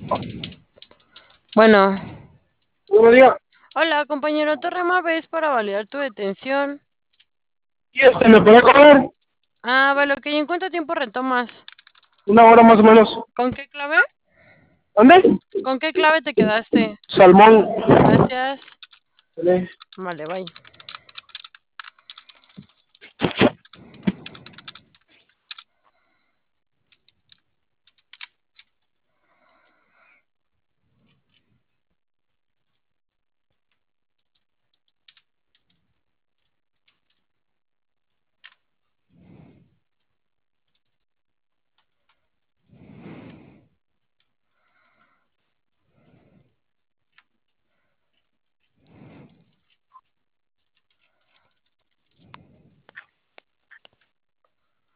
Bueno, Buenos días. hola compañero, te ves para validar tu detención. ¿Y me puede coger Ah, vale, ok, ¿en cuánto tiempo retomas? una hora más o menos? ¿Con qué clave? ¿Dónde? ¿Con qué clave te quedaste? Salmón. Gracias. Vale. Vale, bye.